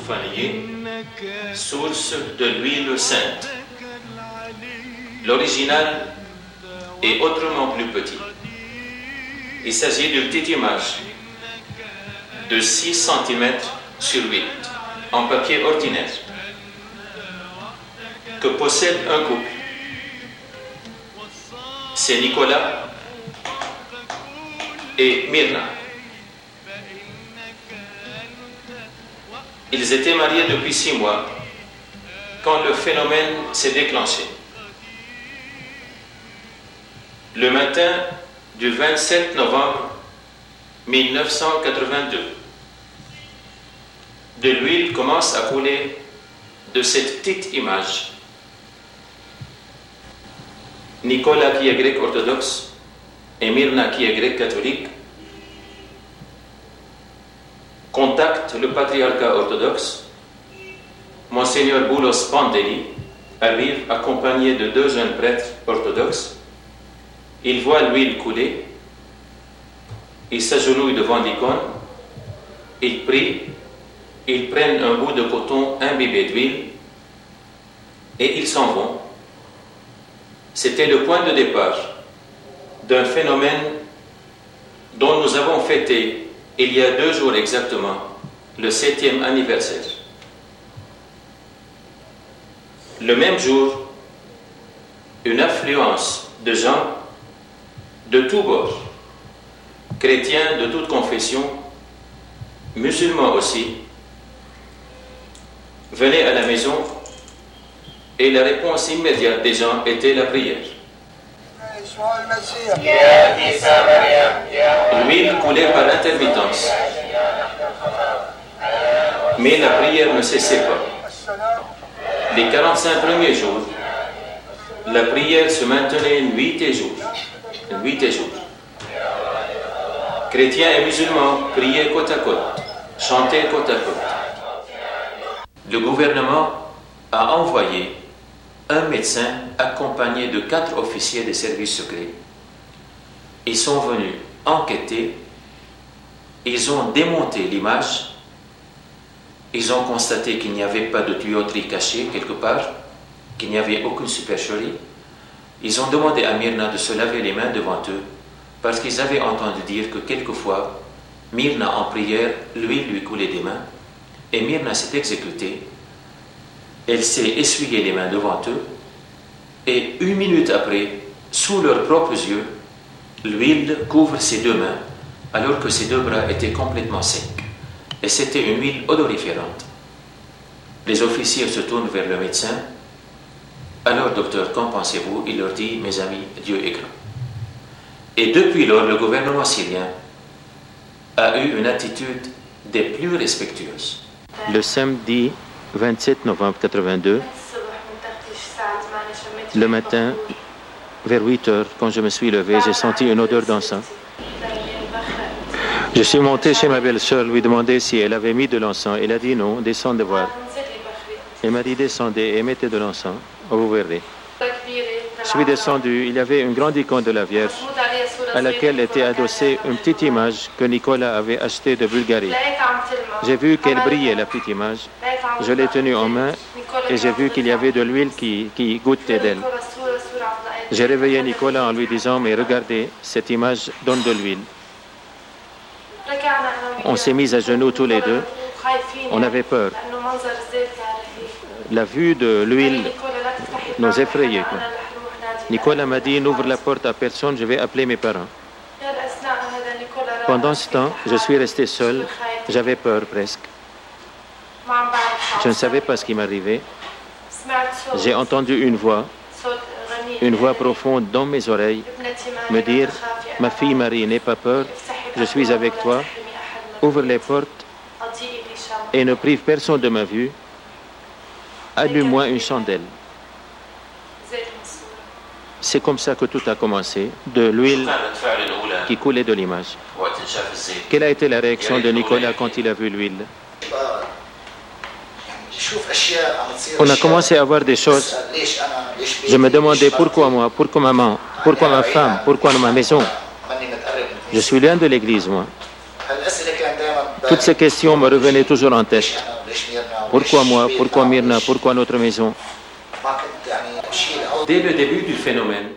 Soufanié, source de l'huile sainte. L'original est autrement plus petit. Il s'agit d'une petite image de 6 cm sur 8 en papier ordinaire que possède un couple. C'est Nicolas et Myrna. Ils étaient mariés depuis 6 mois quand le phénomène s'est déclenché. Le matin du 27 novembre 1982, de l'huile commence à couler de cette petite image. Nicolas, qui est grec orthodoxe, et Myrna, qui est grec catholique, contactent le patriarcat orthodoxe. Monseigneur Boulos Pandeli arrive accompagné de 2 jeunes prêtres orthodoxes. Il voit l'huile couler. Il s'agenouille devant l'icône. Il prie. Ils prennent un bout de coton imbibé d'huile et ils s'en vont. C'était le point de départ d'un phénomène dont nous avons fêté il y a 2 jours exactement le 7e anniversaire. Le même jour, une affluence de gens de tous bords, chrétiens de toute confession, musulmans aussi, venaient à la maison et la réponse immédiate des gens était la prière. L'huile coulait par intermittence, mais la prière ne cessait pas. Les 45 premiers jours, la prière se maintenait nuit et jour. Nuit et jour. Chrétiens et musulmans priaient côte à côte, chantaient côte à côte. Le gouvernement a envoyé un médecin accompagné de 4 officiers des services secrets. Ils sont venus enquêter, ils ont démonté l'image, ils ont constaté qu'il n'y avait pas de tuyauterie cachée quelque part, qu'il n'y avait aucune supercherie. Ils ont demandé à Myrna de se laver les mains devant eux, parce qu'ils avaient entendu dire que quelquefois, Myrna en prière, l'huile lui coulait des mains, et Myrna s'est exécutée. Elle s'est essuyée les mains devant eux, et 1 minute après, sous leurs propres yeux, l'huile couvre ses 2 mains, alors que ses 2 bras étaient complètement secs. Et c'était une huile odoriférante. Les officiers se tournent vers le médecin. Alors, docteur, qu'en pensez-vous? Il leur dit, mes amis, Dieu est grand. Et depuis lors, le gouvernement syrien a eu une attitude des plus respectueuses. Le samedi 27 novembre 82, le matin, vers 8 heures, quand je me suis levé, j'ai senti une odeur d'encens. Je suis monté chez ma belle-sœur, lui demander si elle avait mis de l'encens. Elle a dit non, descendez voir. Elle m'a dit descendez et mettez de l'encens, vous verrez. Je suis descendu, il y avait une grande icône de la Vierge à laquelle était adossée une petite image que Nicolas avait achetée de Bulgarie. J'ai vu qu'elle brillait, la petite image. Je l'ai tenue en main et j'ai vu qu'il y avait de l'huile qui goûtait d'elle. J'ai réveillé Nicolas en lui disant, mais regardez, cette image donne de l'huile. On s'est mis à genoux tous les deux. On avait peur. La vue de l'huile nous effrayait. Nicolas m'a dit, n'ouvre la porte à personne, je vais appeler mes parents. Pendant ce temps, je suis resté seul. J'avais peur presque. Je ne savais pas ce qui m'arrivait. J'ai entendu une voix profonde dans mes oreilles, me dire, ma fille Marie, n'aie pas peur, je suis avec toi, ouvre les portes et ne prive personne de ma vue, allume-moi une chandelle. C'est comme ça que tout a commencé, de l'huile qui coulait de l'image. Quelle a été la réaction de Nicolas quand il a vu l'huile? On a commencé à voir des choses. Je me demandais pourquoi moi, pourquoi maman, pourquoi ma femme, pourquoi ma maison. Je suis loin de l'église, moi. Toutes ces questions me revenaient toujours en tête. Pourquoi moi? Pourquoi Myrna? Pourquoi notre maison? Dès le début du phénomène,